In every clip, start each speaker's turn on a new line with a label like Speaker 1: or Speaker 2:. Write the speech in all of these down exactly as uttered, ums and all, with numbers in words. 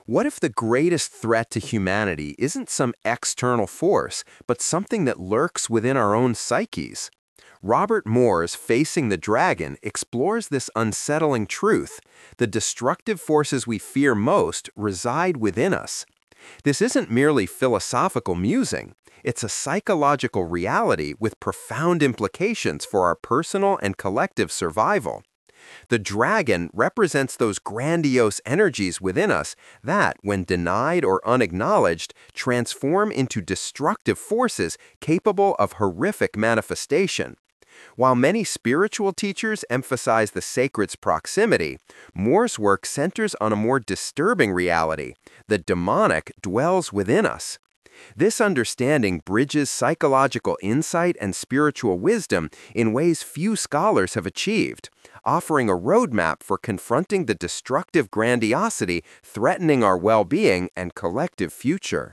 Speaker 1: What if the greatest threat to humanity isn't some external force, but something that lurks within our own psyches? Robert Moore's Facing the Dragon explores this unsettling truth. The destructive forces we fear most reside within us. This isn't merely philosophical musing. It's a psychological reality with profound implications for our personal and collective survival. The dragon represents those grandiose energies within us that, when denied or unacknowledged, transform into destructive forces capable of horrific manifestation. While many spiritual teachers emphasize the sacred's proximity, Moore's work centers on a more disturbing reality. The demonic dwells within us. This understanding bridges psychological insight and spiritual wisdom in ways few scholars have achieved, offering a roadmap for confronting the destructive grandiosity threatening our well-being and collective future.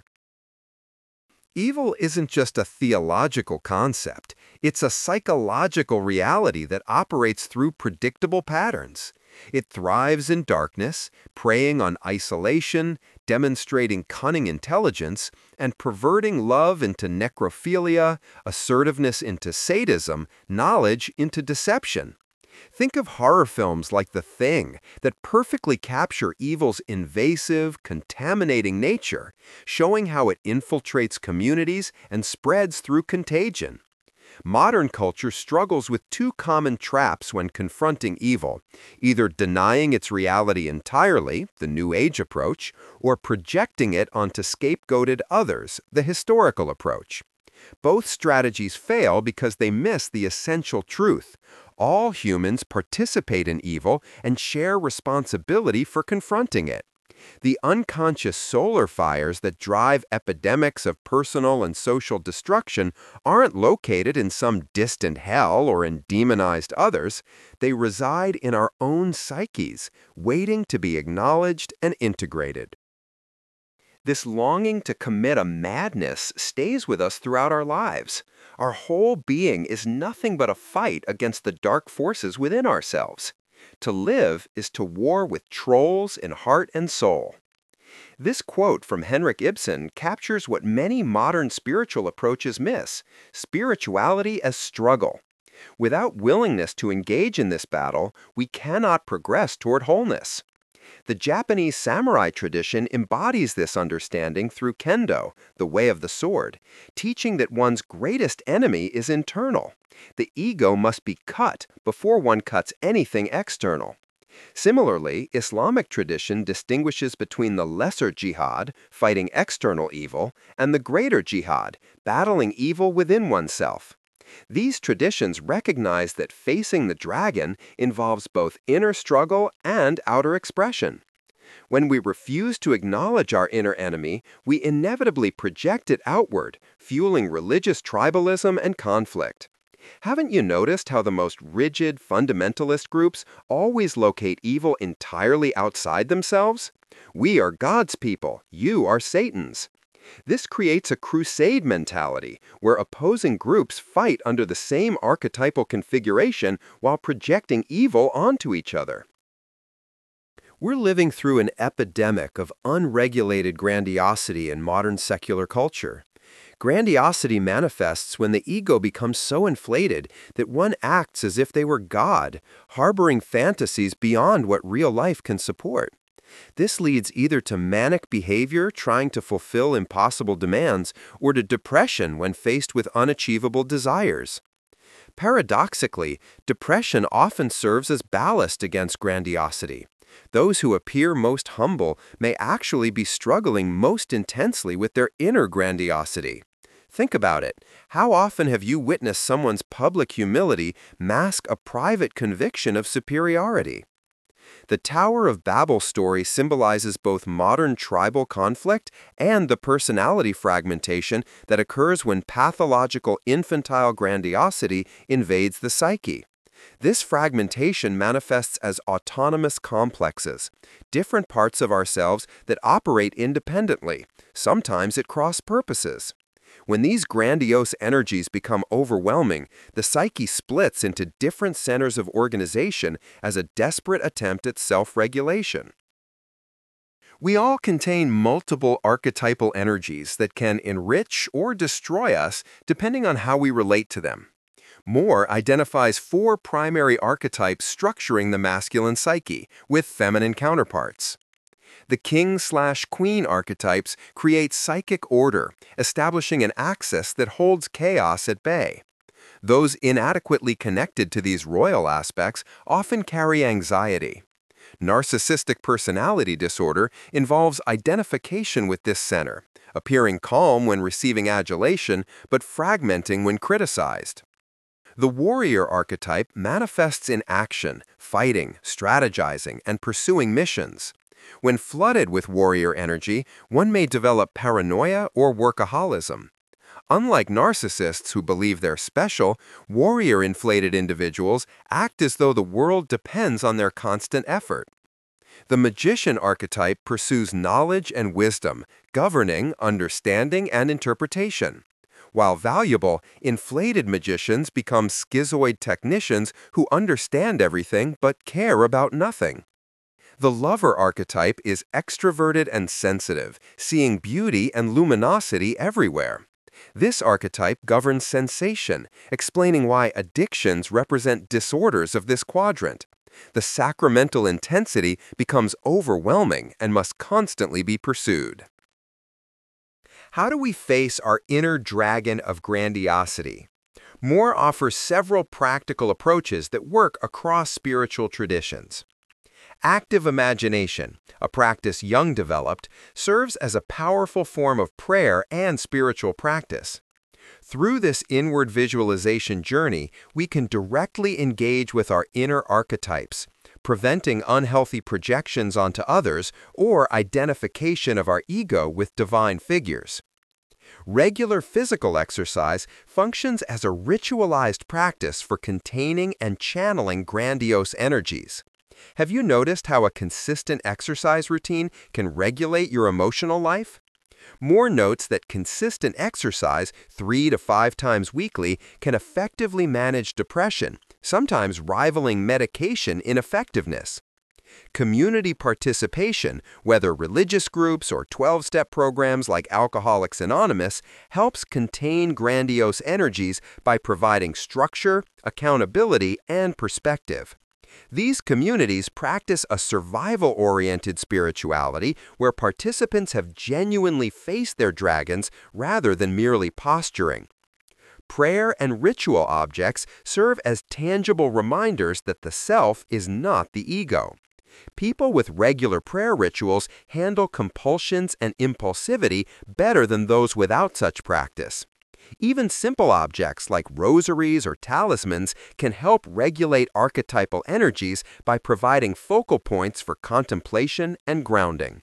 Speaker 1: Evil isn't just a theological concept, it's a psychological reality that operates through predictable patterns. It thrives in darkness, preying on isolation, demonstrating cunning intelligence, and perverting love into necrophilia, assertiveness into sadism, knowledge into deception. Think of horror films like The Thing that perfectly capture evil's invasive, contaminating nature, showing how it infiltrates communities and spreads through contagion. Modern culture struggles with two common traps when confronting evil, either denying its reality entirely, the New Age approach, or projecting it onto scapegoated others, the historical approach. Both strategies fail because they miss the essential truth. All humans participate in evil and share responsibility for confronting it. The unconscious solar fires that drive epidemics of personal and social destruction aren't located in some distant hell or in demonized others. They reside in our own psyches, waiting to be acknowledged and integrated. This longing to commit a madness stays with us throughout our lives. Our whole being is nothing but a fight against the dark forces within ourselves. To live is to war with trolls in heart and soul. This quote from Henrik Ibsen captures what many modern spiritual approaches miss: spirituality as struggle. Without willingness to engage in this battle, we cannot progress toward wholeness. The Japanese samurai tradition embodies this understanding through kendo, the way of the sword, teaching that one's greatest enemy is internal. The ego must be cut before one cuts anything external. Similarly, Islamic tradition distinguishes between the lesser jihad, fighting external evil, and the greater jihad, battling evil within oneself. These traditions recognize that facing the dragon involves both inner struggle and outer expression. When we refuse to acknowledge our inner enemy, we inevitably project it outward, fueling religious tribalism and conflict. Haven't you noticed how the most rigid fundamentalist groups always locate evil entirely outside themselves? We are God's people, you are Satan's. This creates a crusade mentality, where opposing groups fight under the same archetypal configuration while projecting evil onto each other. We're living through an epidemic of unregulated grandiosity in modern secular culture. Grandiosity manifests when the ego becomes so inflated that one acts as if they were God, harboring fantasies beyond what real life can support. This leads either to manic behavior trying to fulfill impossible demands or to depression when faced with unachievable desires. Paradoxically, depression often serves as ballast against grandiosity. Those who appear most humble may actually be struggling most intensely with their inner grandiosity. Think about it. How often have you witnessed someone's public humility mask a private conviction of superiority? The Tower of Babel story symbolizes both modern tribal conflict and the personality fragmentation that occurs when pathological infantile grandiosity invades the psyche. This fragmentation manifests as autonomous complexes, different parts of ourselves that operate independently, sometimes at cross purposes. When these grandiose energies become overwhelming, the psyche splits into different centers of organization as a desperate attempt at self-regulation. We all contain multiple archetypal energies that can enrich or destroy us depending on how we relate to them. Moore identifies four primary archetypes structuring the masculine psyche, with feminine counterparts. The king slash queen archetypes create psychic order, establishing an axis that holds chaos at bay. Those inadequately connected to these royal aspects often carry anxiety. Narcissistic personality disorder involves identification with this center, appearing calm when receiving adulation but fragmenting when criticized. The warrior archetype manifests in action, fighting, strategizing, and pursuing missions. When flooded with warrior energy, one may develop paranoia or workaholism. Unlike narcissists who believe they're special, warrior-inflated individuals act as though the world depends on their constant effort. The magician archetype pursues knowledge and wisdom, governing, understanding, and interpretation. While valuable, inflated magicians become schizoid technicians who understand everything but care about nothing. The lover archetype is extroverted and sensitive, seeing beauty and luminosity everywhere. This archetype governs sensation, explaining why addictions represent disorders of this quadrant. The sacramental intensity becomes overwhelming and must constantly be pursued. How do we face our inner dragon of grandiosity? Moore offers several practical approaches that work across spiritual traditions. Active imagination, a practice Jung developed, serves as a powerful form of prayer and spiritual practice. Through this inward visualization journey, we can directly engage with our inner archetypes, preventing unhealthy projections onto others or identification of our ego with divine figures. Regular physical exercise functions as a ritualized practice for containing and channeling grandiose energies. Have you noticed how a consistent exercise routine can regulate your emotional life? Moore notes that consistent exercise, three to five times weekly, can effectively manage depression, sometimes rivaling medication in effectiveness. Community participation, whether religious groups or twelve-step programs like Alcoholics Anonymous, helps contain grandiose energies by providing structure, accountability, and perspective. These communities practice a survival-oriented spirituality where participants have genuinely faced their dragons rather than merely posturing. Prayer and ritual objects serve as tangible reminders that the self is not the ego. People with regular prayer rituals handle compulsions and impulsivity better than those without such practice. Even simple objects like rosaries or talismans can help regulate archetypal energies by providing focal points for contemplation and grounding.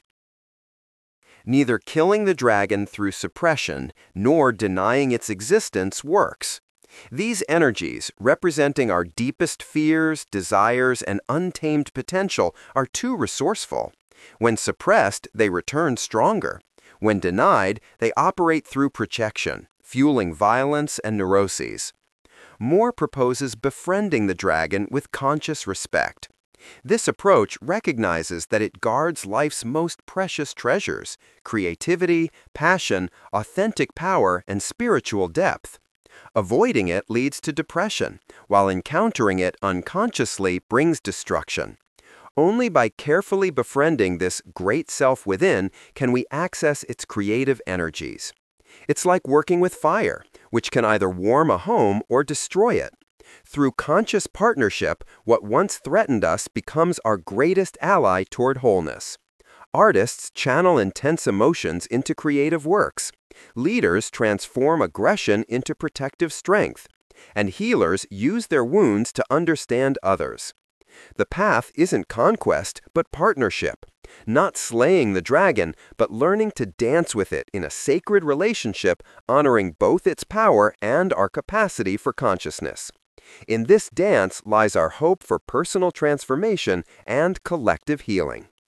Speaker 1: Neither killing the dragon through suppression nor denying its existence works. These energies, representing our deepest fears, desires, and untamed potential, are too resourceful. When suppressed, they return stronger. When denied, they operate through projection, fueling violence and neuroses. Moore proposes befriending the dragon with conscious respect. This approach recognizes that it guards life's most precious treasures: creativity, passion, authentic power, and spiritual depth. Avoiding it leads to depression, while encountering it unconsciously brings destruction. Only by carefully befriending this great self within can we access its creative energies. It's like working with fire, which can either warm a home or destroy it. Through conscious partnership, what once threatened us becomes our greatest ally toward wholeness. Artists channel intense emotions into creative works. Leaders transform aggression into protective strength. And healers use their wounds to understand others. The path isn't conquest, but partnership. Not slaying the dragon, but learning to dance with it in a sacred relationship, honoring both its power and our capacity for consciousness. In this dance lies our hope for personal transformation and collective healing.